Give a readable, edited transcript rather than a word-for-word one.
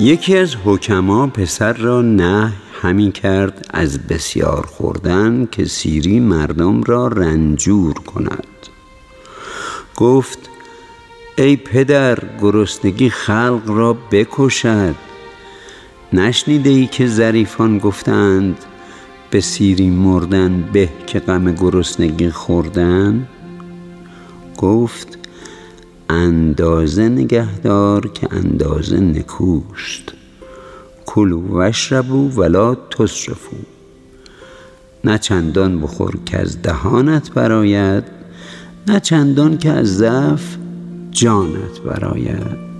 یکی از حکما پسر را نهی همی کرد از بسیار خوردن که سیری مردم را رنجور کند. گفت ای پدر، گرسنگی خلق را بکشد. نشنیده ای که ظریفان گفتند به سیری مردن به که غم گرسنگی خوردن؟ گفت اندازه نگهدار که اندازه نکوست. کلوا و اشربوا ولا تسرفوا. نه چندان بخور که از دهانت برآید، نه چندان که از ضعف جانت برآید.